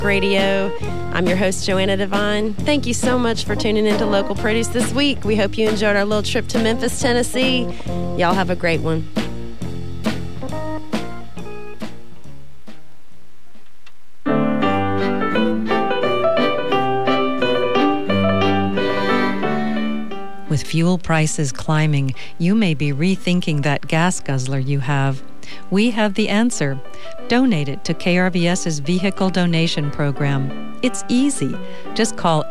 Talk Radio. I'm your host, Joanna Devine. Thank you so much for tuning into Local Produce this week. We hope you enjoyed our little trip to Memphis, Tennessee. Y'all have a great one. With fuel prices climbing, you may be rethinking that gas guzzler you have. We have the answer. Donate it to KRVS's Vehicle Donation Program. It's easy. Just call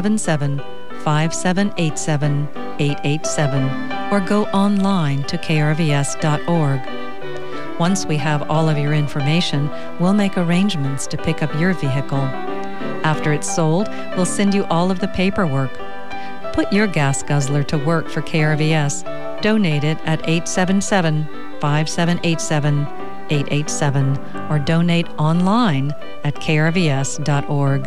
877-5787-887 or go online to krvs.org. Once we have all of your information, we'll make arrangements to pick up your vehicle. After it's sold, we'll send you all of the paperwork. Put your gas guzzler to work for KRVS. Donate it at 877-5787-887 or donate online at krvs.org.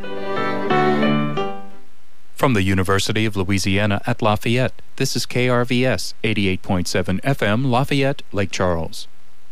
From the University of Louisiana at Lafayette, this is KRVS 88.7 FM, Lafayette, Lake Charles.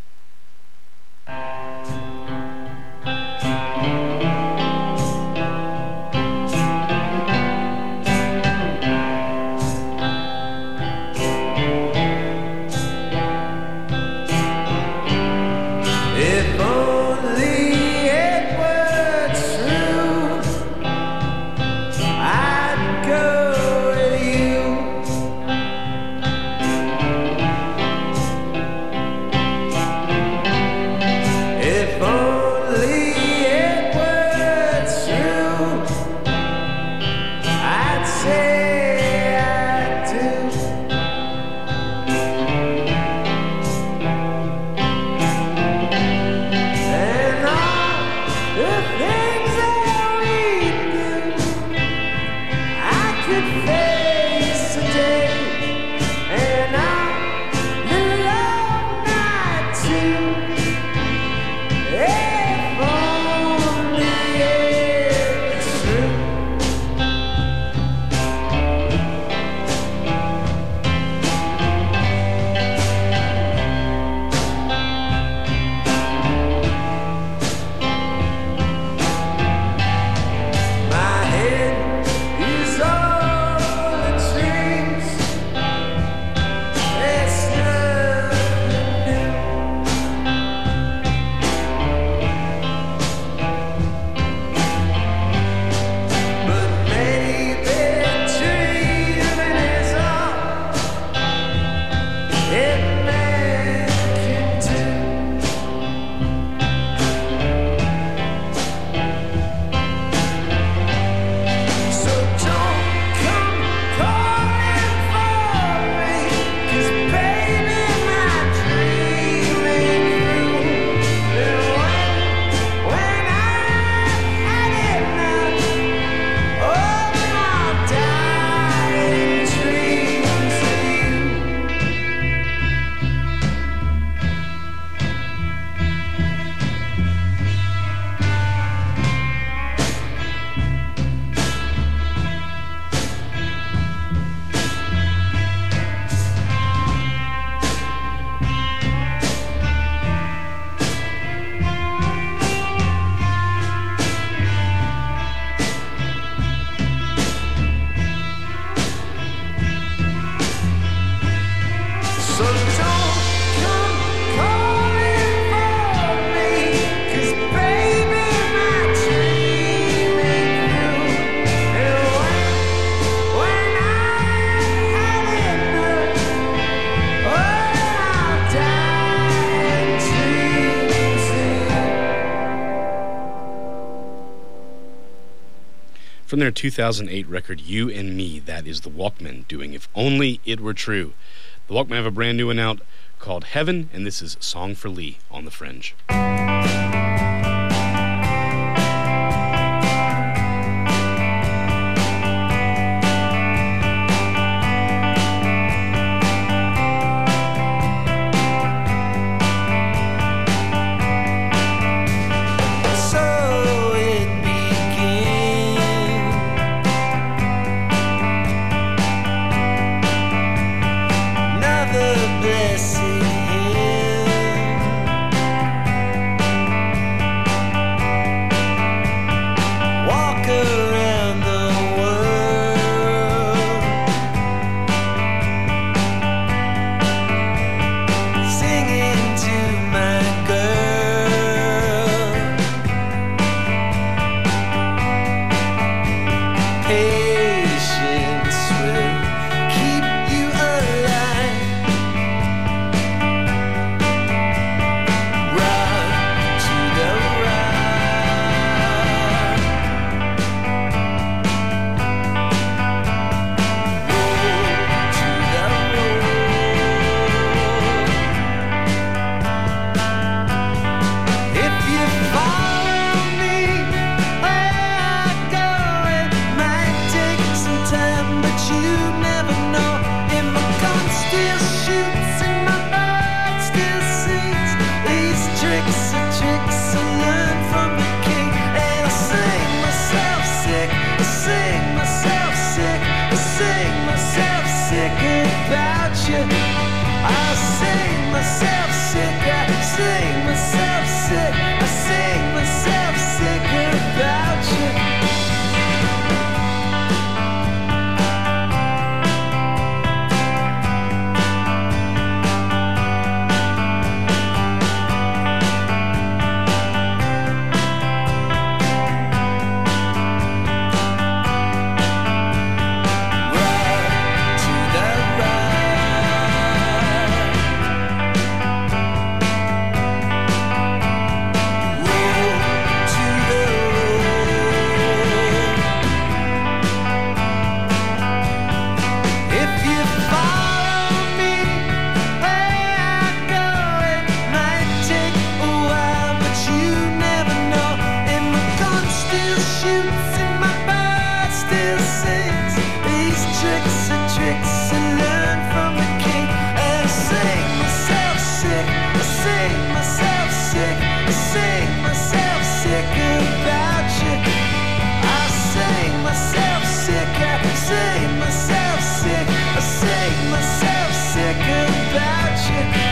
From their 2008 record, You and Me, that is the Walkmen doing If Only It Were True. The Walkmen have a brand new one out called Heaven, and this is Song for Lee on The Fringe. Blessed hymn about you. I sing myself sick, I sing myself sick, I sing myself sick about you.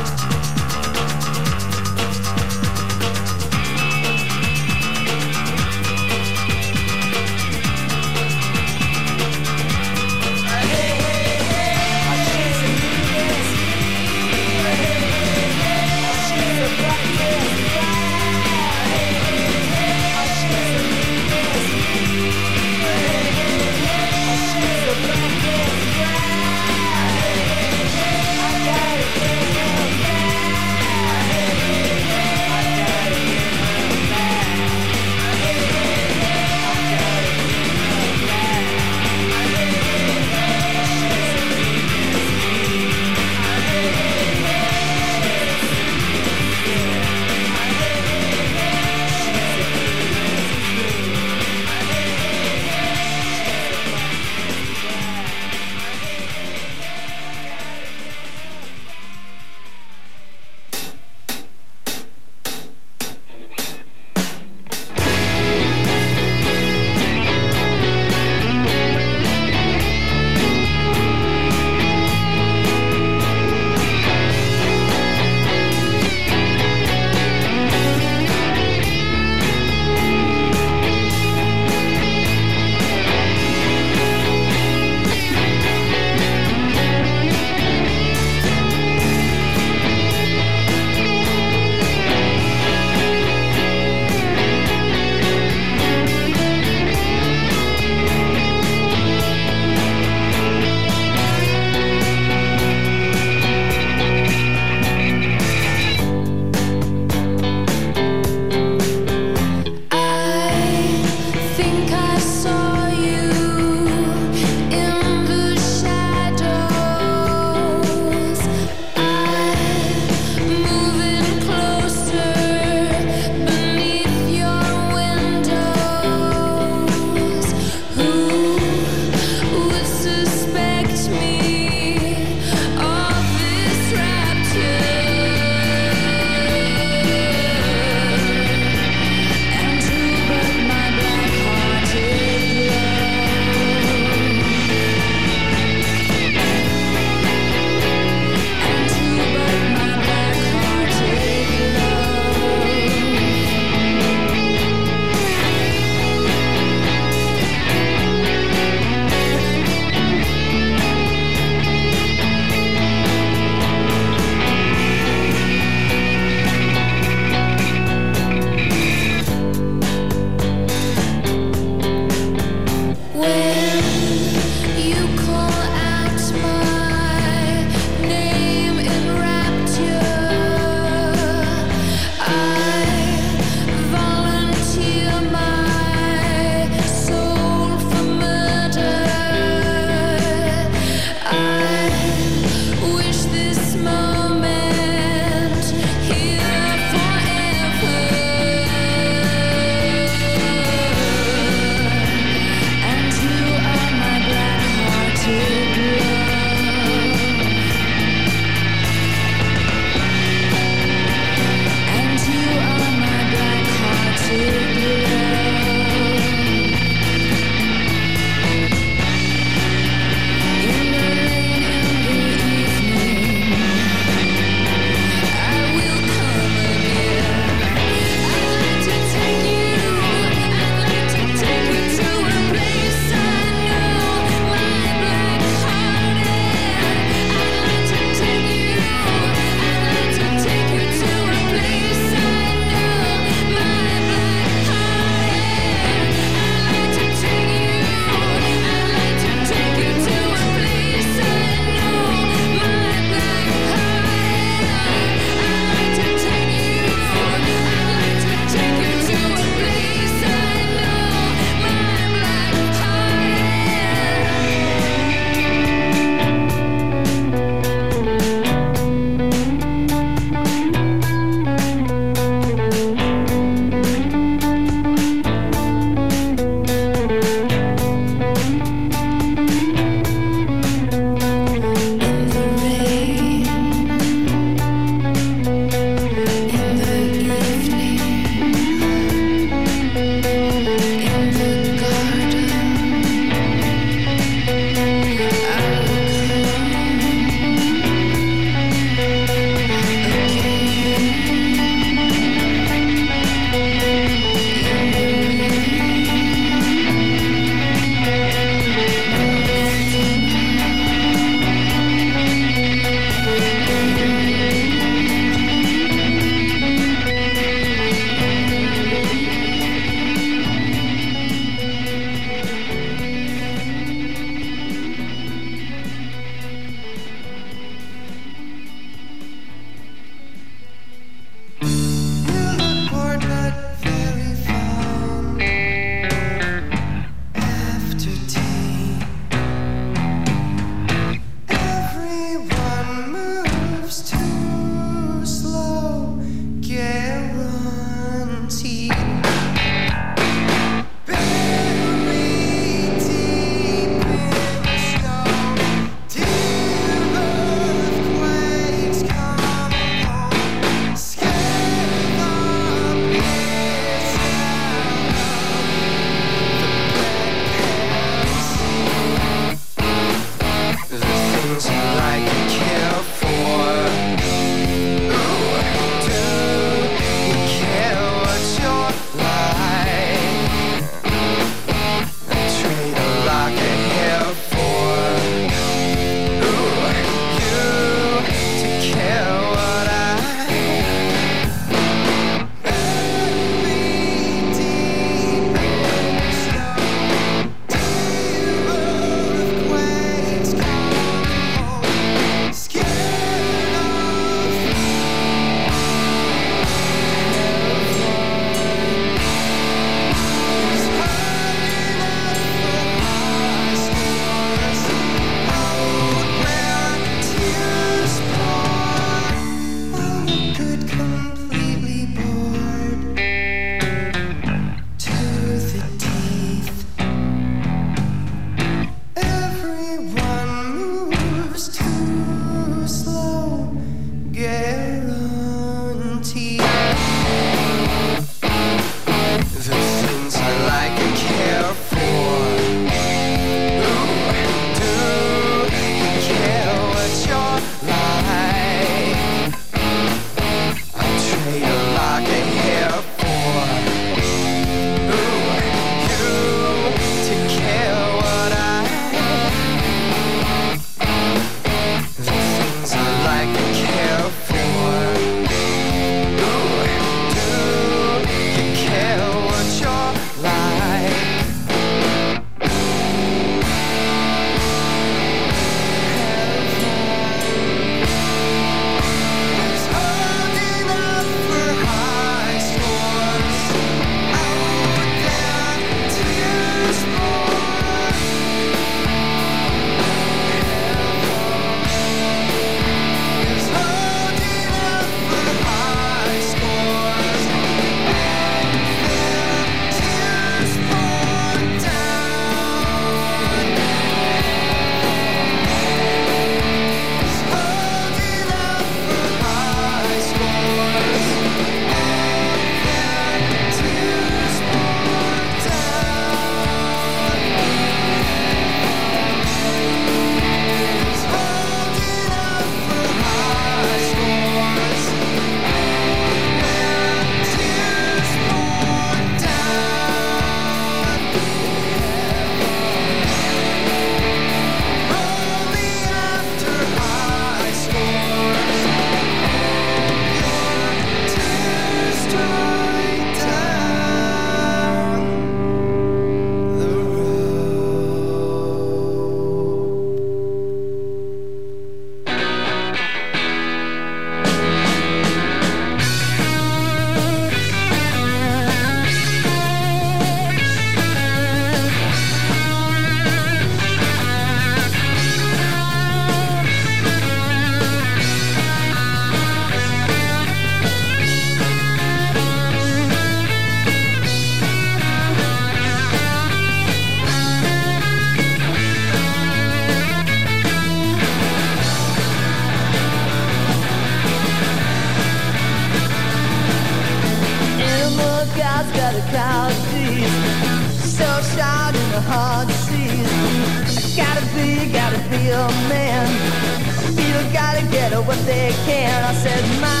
they can. I said, my.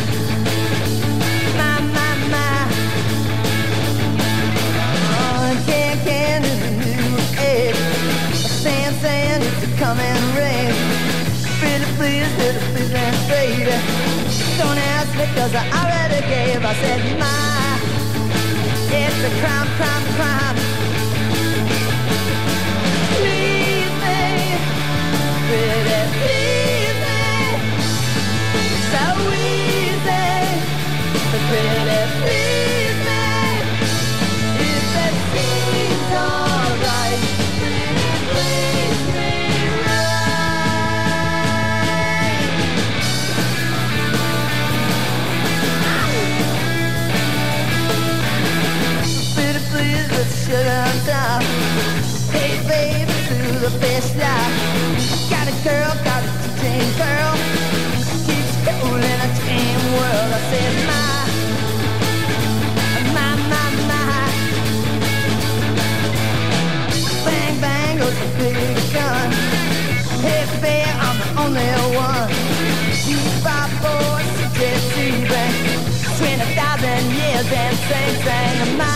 Oh, can saying it's a coming rain. Pretty please, and baby, don't ask me 'cause I already gave. I said, my, it's a crime. Please me, pretty please me, so easy, pretty please me, if it seems alright, pretty please me right. Pretty please with sugar on top. Hey baby, through the fish line. Got a girl, got a teen girl. Keeps cool in a tame world. I said, my. Bang, bang goes the big gun. Hey baby, I'm the only one. 254, 6 bang. 20,000 years and sing, my.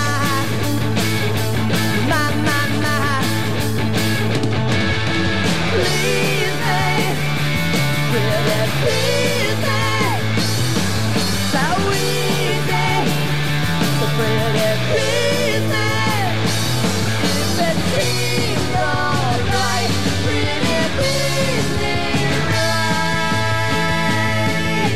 Please me, pretty please me, so easy, so pretty please me, if it seems alright, pretty please me right.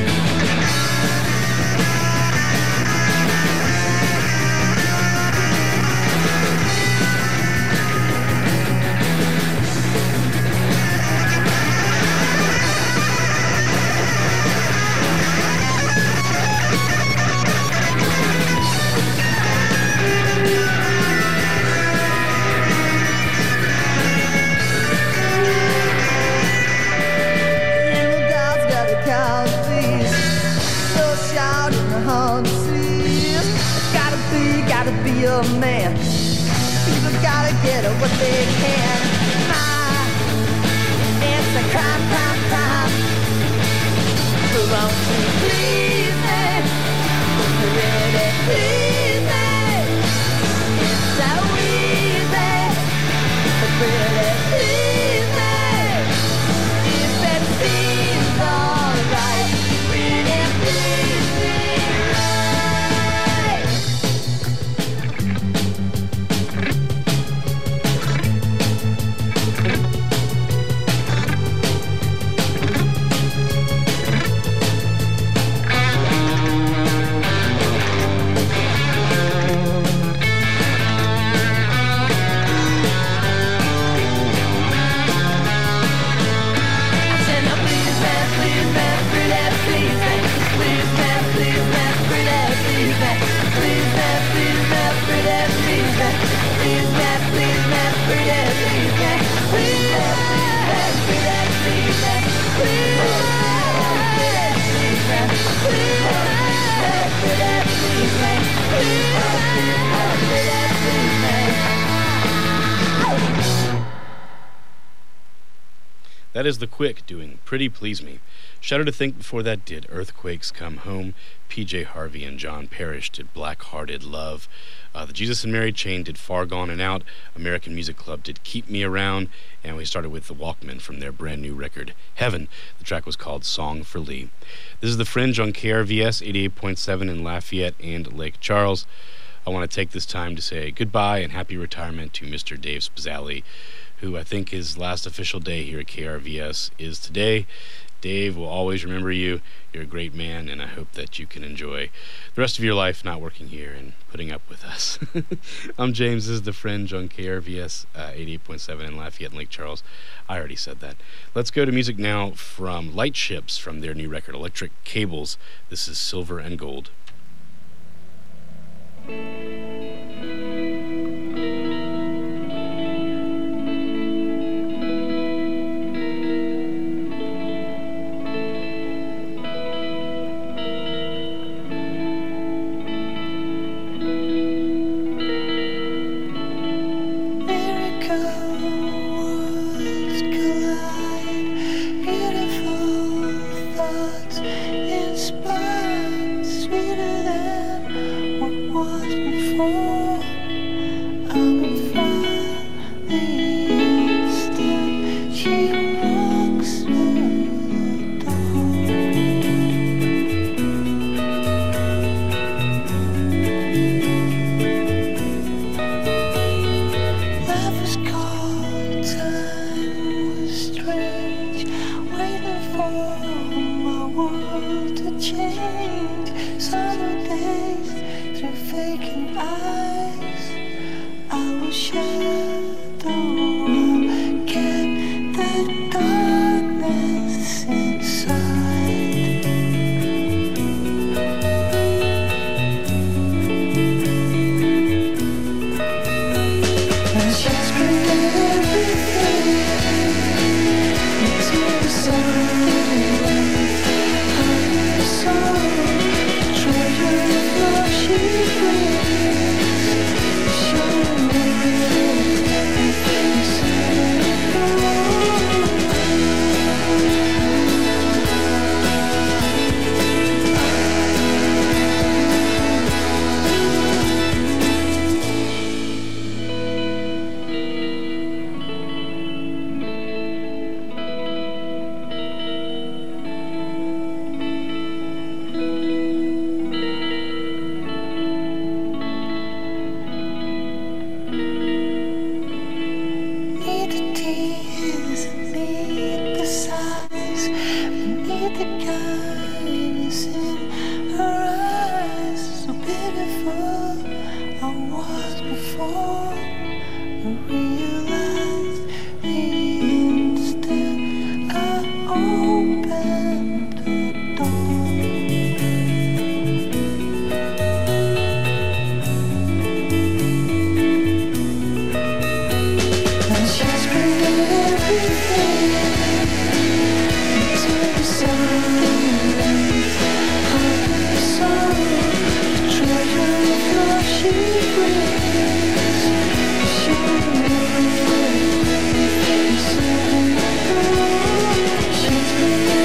Gotta be a man. People gotta get what they can. It's a crime. So won't you please me? Really please me? It's so easy. Really please me? If it seems alright, really please me right. That is The Quick doing Pretty Please Me. Shudder to think before that did Earthquakes Come Home. PJ Harvey and John Parrish did Black Hearted Love. The Jesus and Mary Chain did Far Gone and Out. American Music Club did Keep Me Around. And we started with the Walkmen from their brand new record, Heaven. The track was called Song for Lee. This is The Fringe on KRVS 88.7 in Lafayette and Lake Charles. I want to take this time to say goodbye and happy retirement to Mr. Dave Spazzali, who I think his last official day here at KRVS is today. Dave, will always remember you. You're a great man, and I hope that you can enjoy the rest of your life not working here and putting up with us. I'm James. This is The Fringe on KRVS 88.7 in Lafayette and Lake Charles. I already said that. Let's go to music now from Light Ships from their new record, Electric Cables. This is Silver and Gold. Miracles collide, beautiful thoughts. change. Summer days through vacant eyes, I will share the warm, get the darkness inside. And she's bringing everything into the sun. She's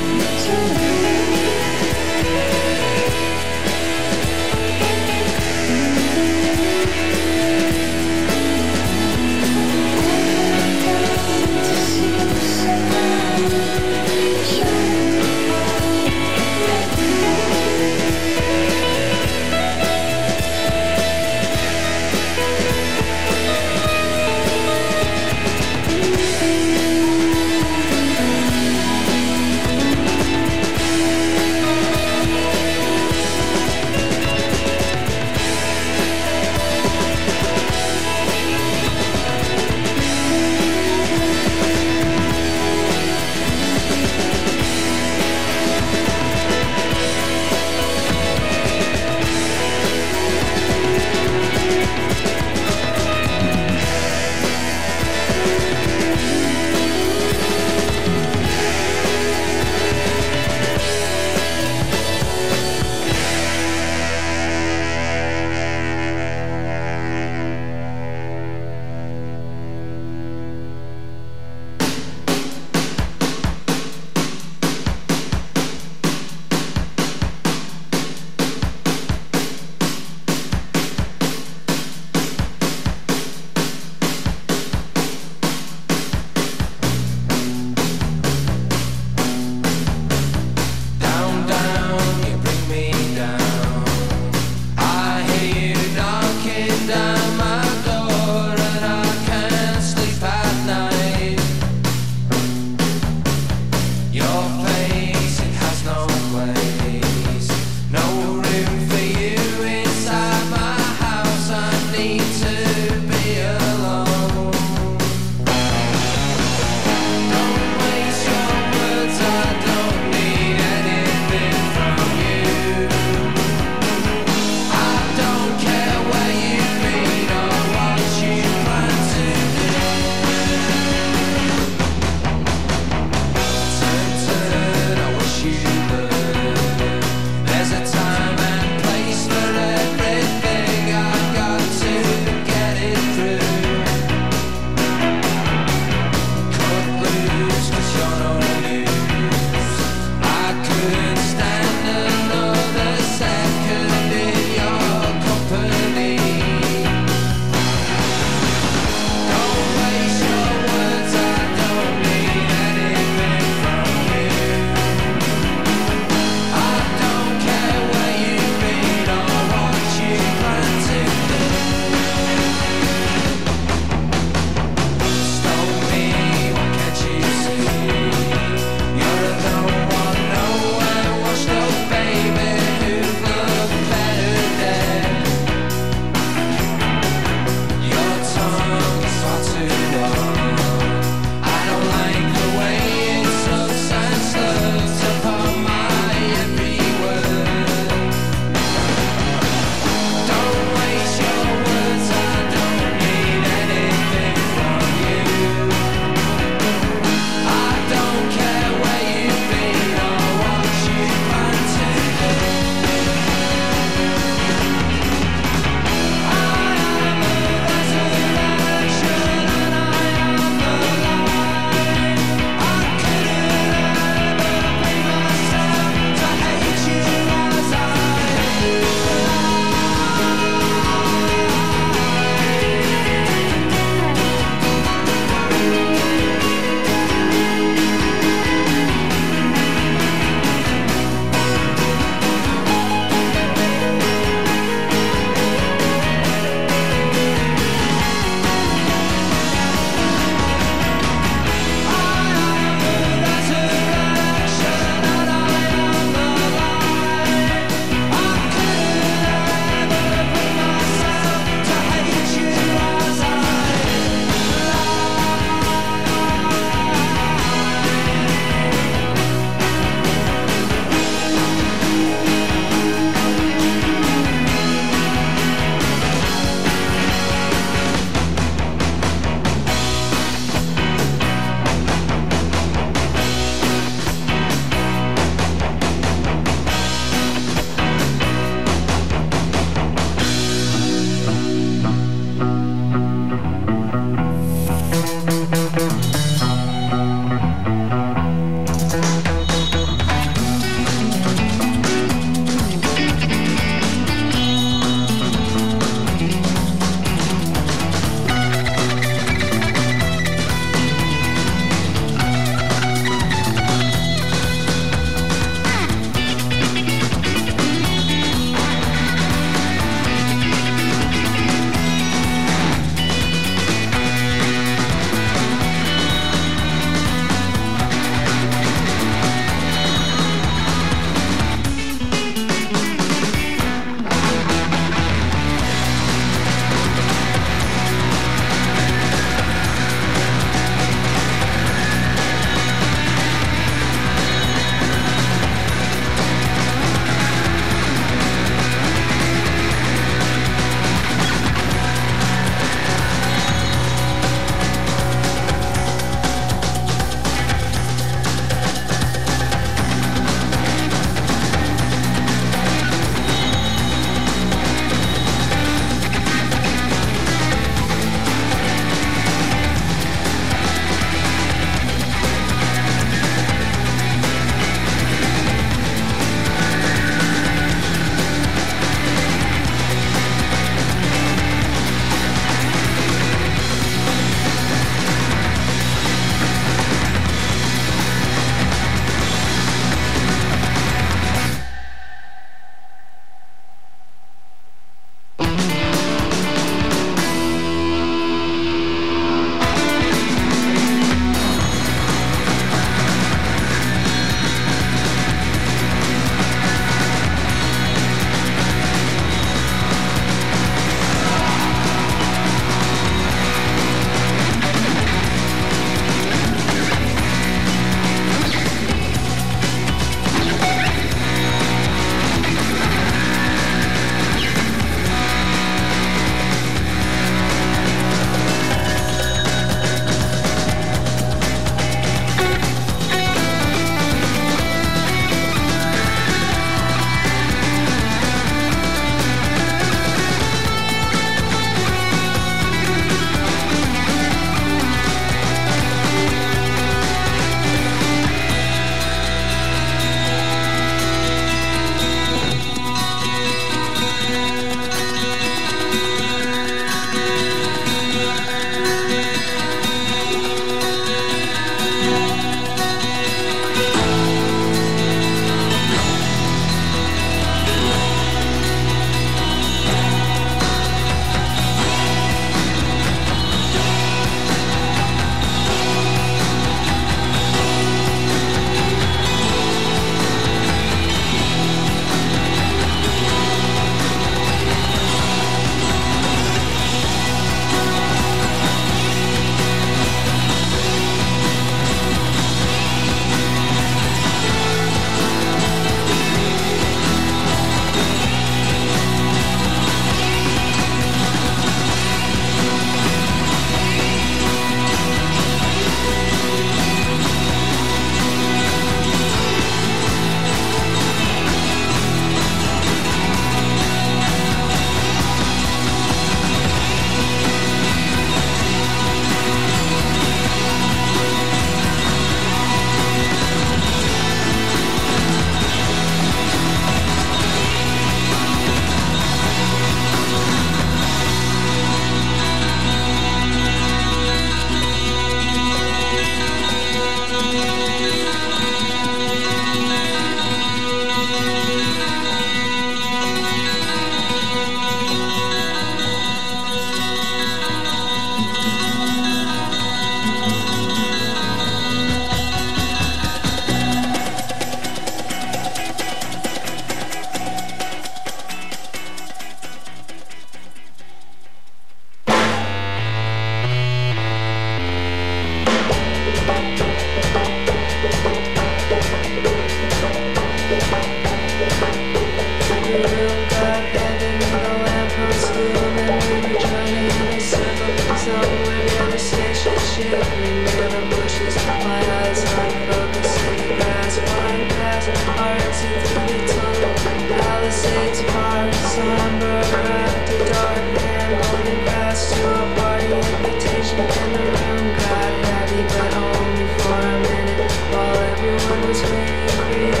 shivering near the bushes. My eyes unfocused in the grass, flying past our exit through the tunnel. Palisades Park, somber after dark, and holding fast to a party invitation in the room. Got heavy, but only for a minute, while everyone was waiting for you.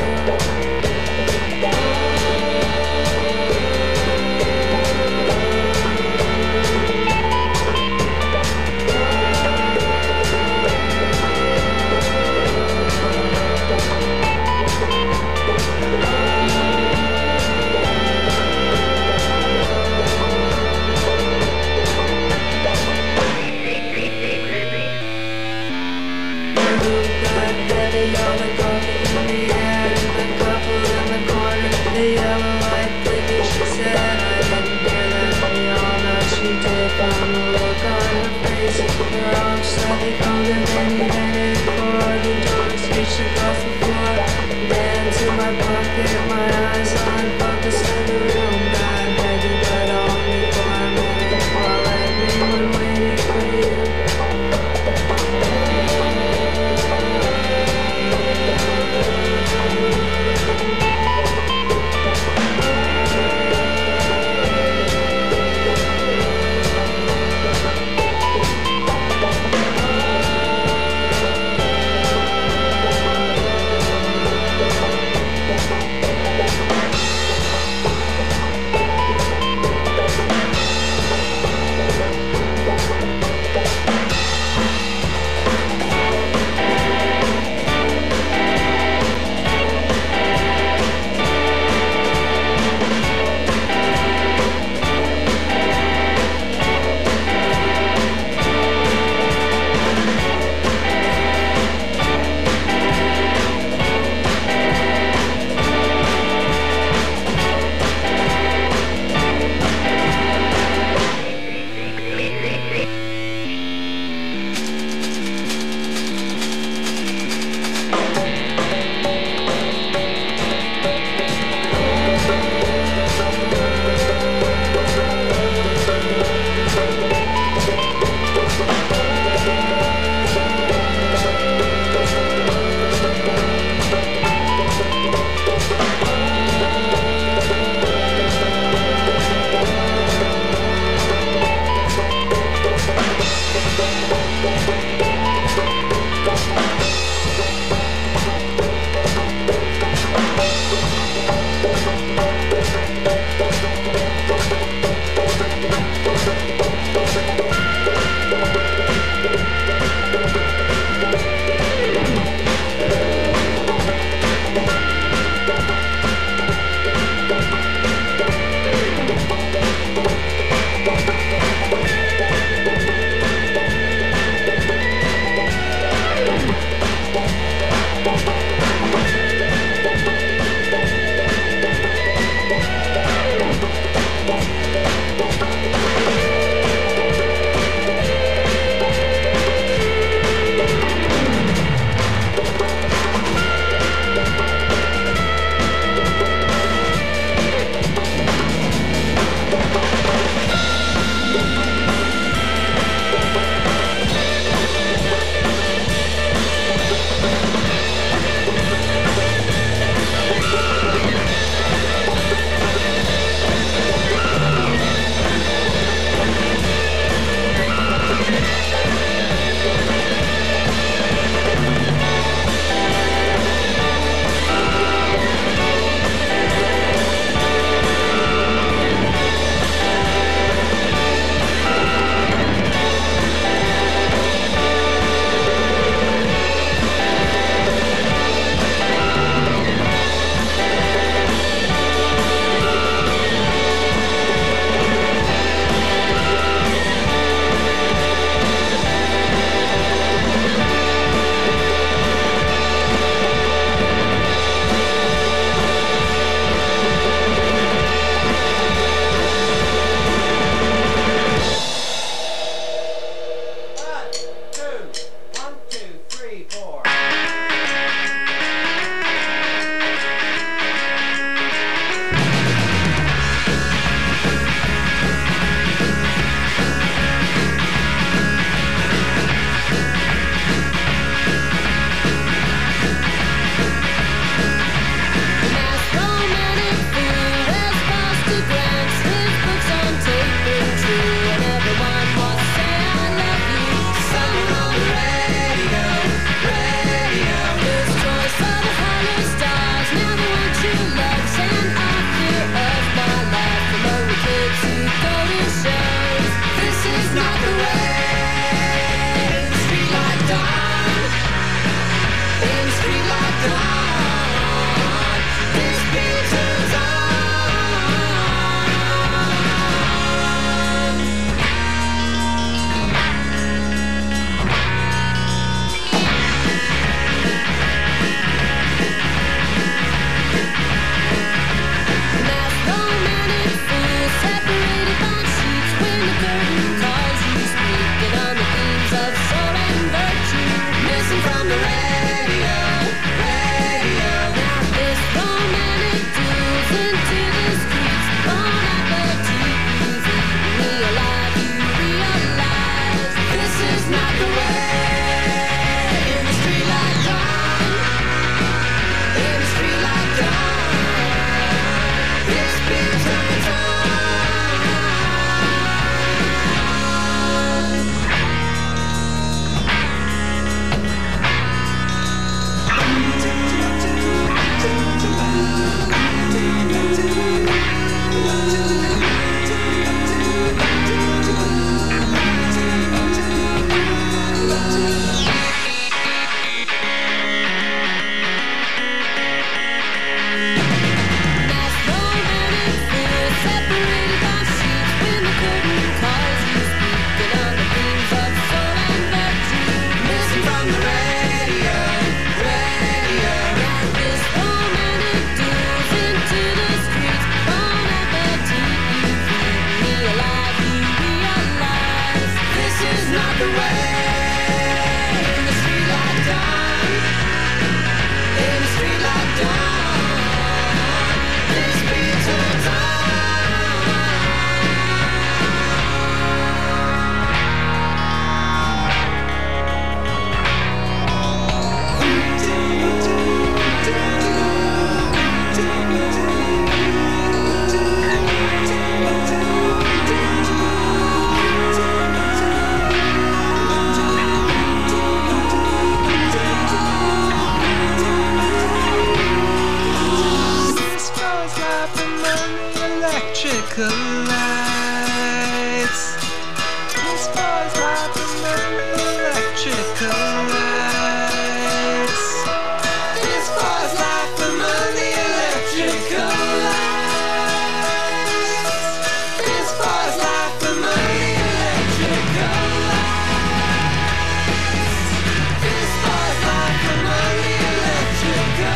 electrical lights. This boy's like the electrical lights. This boy's like the electrical lights. This boy's like the electrical lights. This boy's like the electrical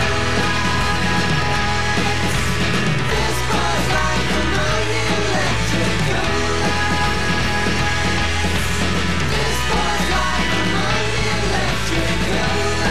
lights. This boy's like the electrical lights. This boy's like the electrical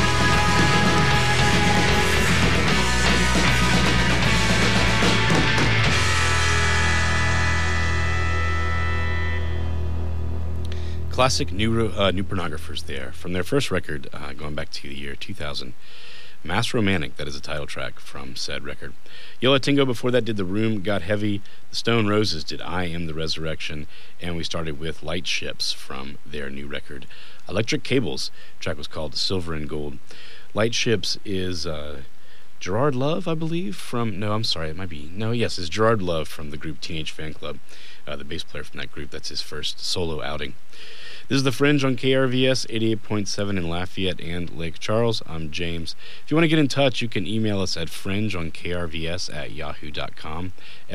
Classic new pornographers there from their first record, going back to the year 2000. Mass Romantic, that is a title track from said record. Yo La Tengo before that did The Room Got Heavy. The Stone Roses did I Am the Resurrection. And we started with Light Ships from their new record. Electric Cables, the track was called Silver and Gold. Light Ships is Gerard Love, I believe, it's Gerard Love from the group Teenage Fan Club, the bass player from that group. That's his first solo outing. This is The Fringe on KRVS 88.7 in Lafayette and Lake Charles. I'm James. If you want to get in touch, you can email us at fringeonkrvs@yahoo.com,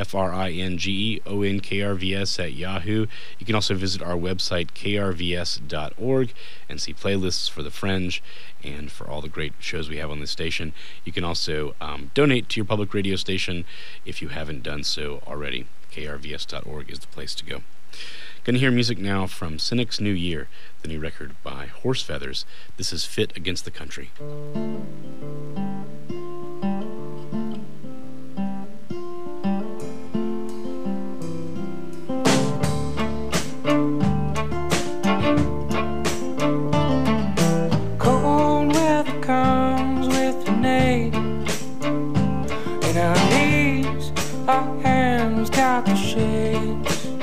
FRINGEONKRVS@yahoo. You can also visit our website, krvs.org, and see playlists for The Fringe and for all the great shows we have on this station. You can also donate to your public radio station if you haven't done so already. krvs.org is the place to go. Gonna hear music now from Cynic's New Year, the new record by Horse Feathers. This is Fit Against the Country. Cold weather comes with the natives. In our knees, our hands got the shades.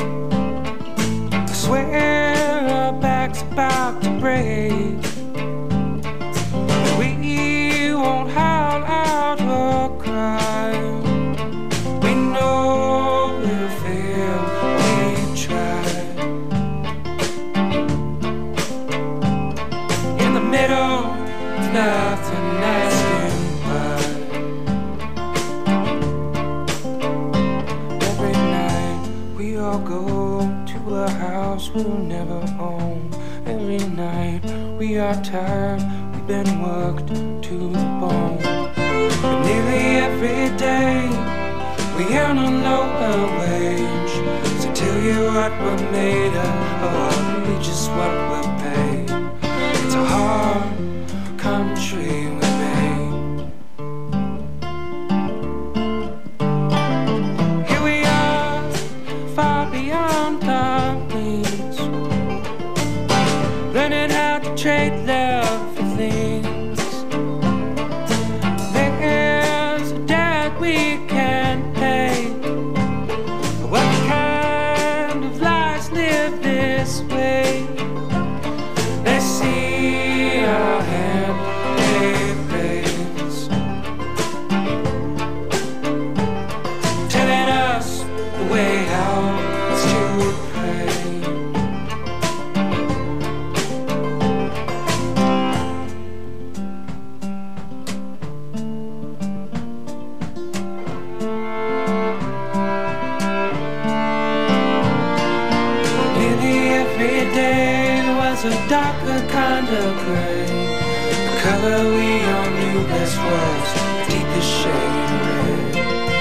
I swear our back's about to break. We won't howl out or cry. We know we'll fail, we try. In the middle of nothing, asking why. Every night we all go to a house we'll never own. Every night we are tired, we've been worked to the bone. But nearly every day we earn a lower wage. So tell you what we're made of, or we just what we're paid. It's a hard country we made. Here we are, far beyond our means, learning how to trade love for things. There's a debt we can't pay. What kind of lives live this way? They see our hand, they raise, telling us the way out is to pray. Nearly every day was a darker kind of gray. The color we all knew best was the deepest shade of red.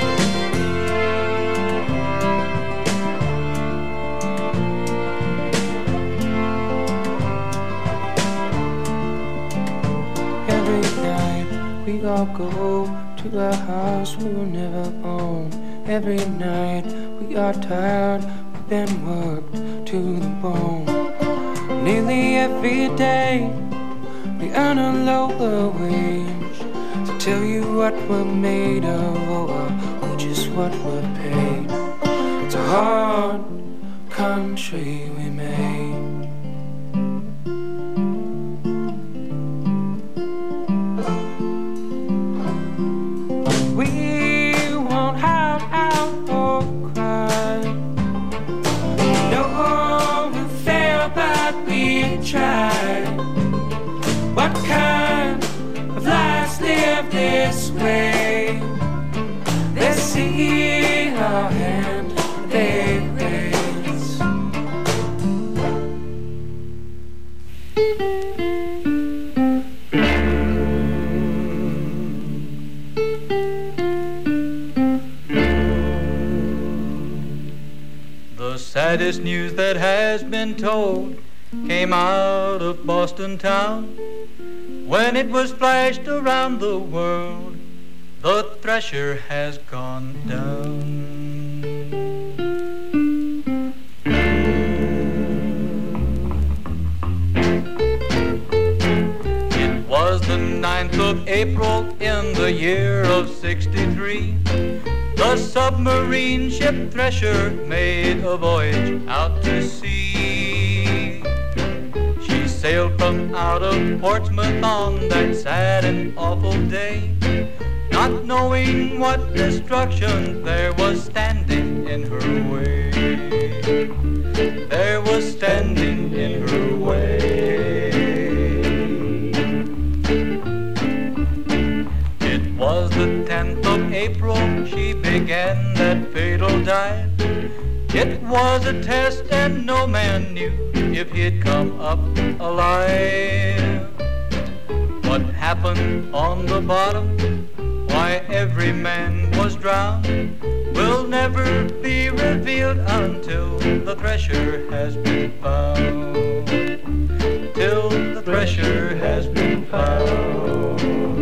Every night we all go to a house we will never own. Every night we are tired, we've been worked to the bone. Nearly every day we earn a lower wage. So tell you what we're made of, or just what we're paid. It's a hard country we made. We won't howl out or cry. our hand they raise. The saddest news that has been told came out of Boston town when it was flashed around the world. The thresher has gone down. It was the 9th of April in the year of 63. The submarine ship Thresher made a voyage out to sea. She sailed from out of Portsmouth on that sad and awful day, not knowing what destruction there was standing in her way. There was standing in her way. It was the 10th of April she began that fatal dive. It was a test and no man knew if he'd come up alive. What happened on the bottom, why every man was drowned, will never be revealed until the thresher has been found. Till the thresher has been found.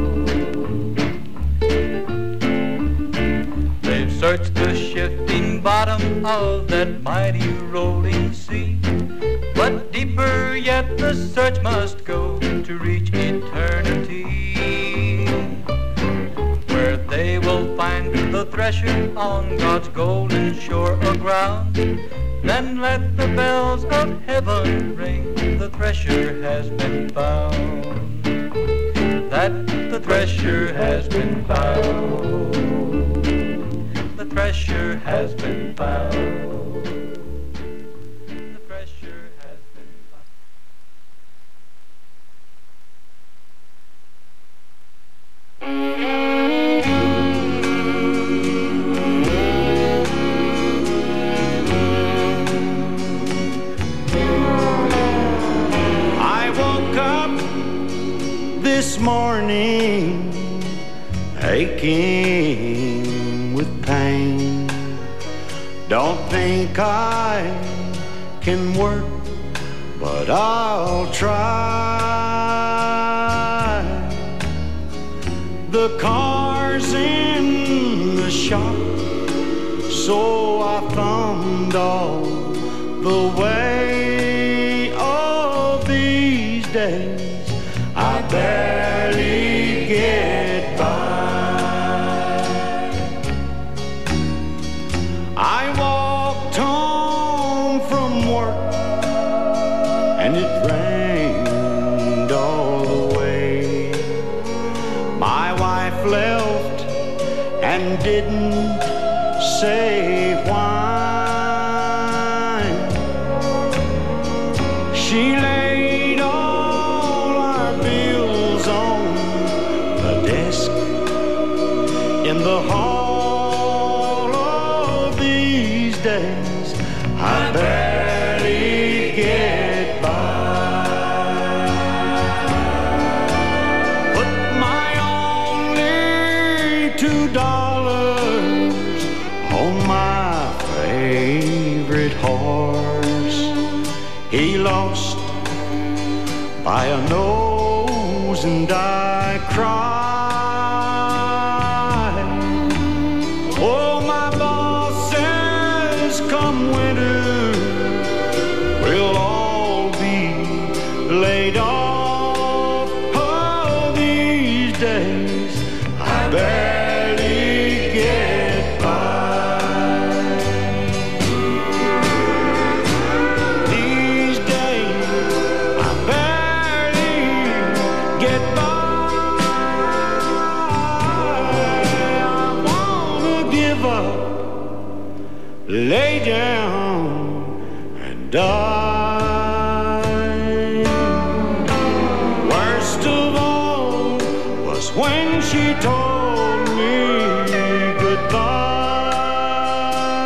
They've searched the shifting bottom of that mighty rolling sea, but deeper yet the search must go to reach eternity, where they will find the thresher on God's golden shore aground. Then let the bells of heaven ring, the thresher has been found. That the thresher has been found. The thresher has been found. The thresher has been found. I woke up this morning aching with pain. Don't think I can work, but I'll try. The car's in the shop, so I thumbed all the way. All these days I barely get by. I walked home from work and it rained all the way. My wife left and didn't say why. She laid all our bills on the desk in the hall. All these days I barely get by. Put my only $2 on my favorite horse. He lost by a nose and I cried. Oh, my boss says come winter we'll all be laid off. All these days I barely get by. These days I barely get by. I wanna give up, lay down and die. Worst of all was when she told me goodbye.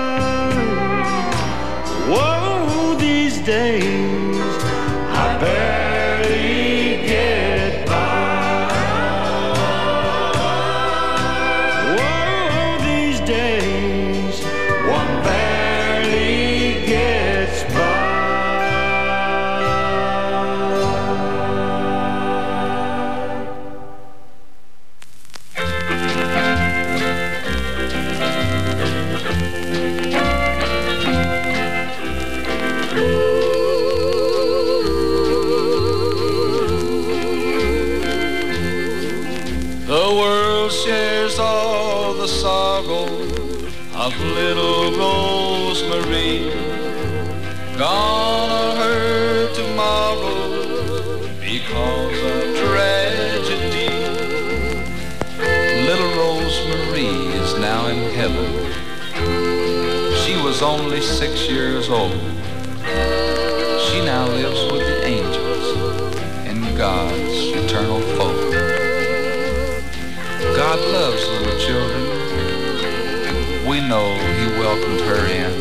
of little Rosemary. Gonna hurt tomorrow because of tragedy. Little Rosemary is now in heaven. She was only 6 years old. She now lives with the angels in God's eternal fold. God loves little children. We know He welcomed her in.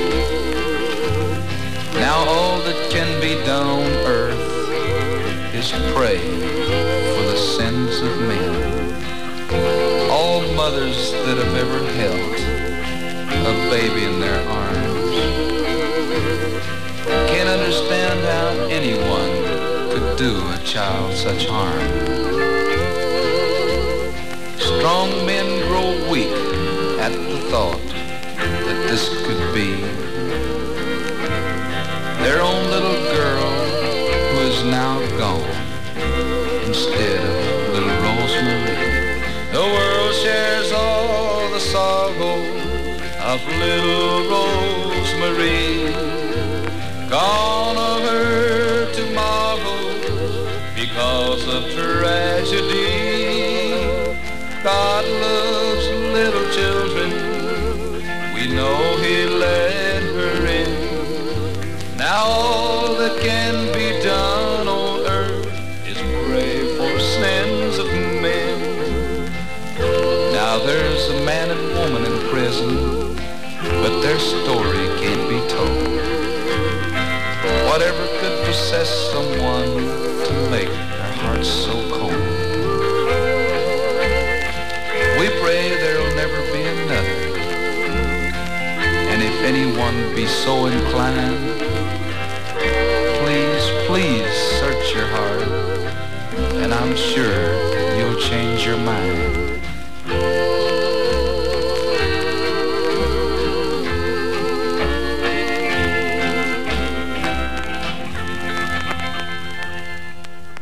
Now all that can be done on earth is pray for the sins of men. All mothers that have ever held a baby in their arms can't understand how anyone could do a child such harm. Strong men grow weak at the thought that this could be their own little girl who is now gone instead of little Rosemary. The world shares all the sorrow of little Rosemary. Gonna hurt tomorrow because of tragedy. God loves little children. We know He let her in. Now all that can be done on earth is pray for sins of men. Now there's a man and woman in prison, but their story can't be told. Whatever could possess someone to make their hearts so cold? We pray there'll never be another. And if anyone be so inclined, please search your heart, and I'm sure you'll change your mind.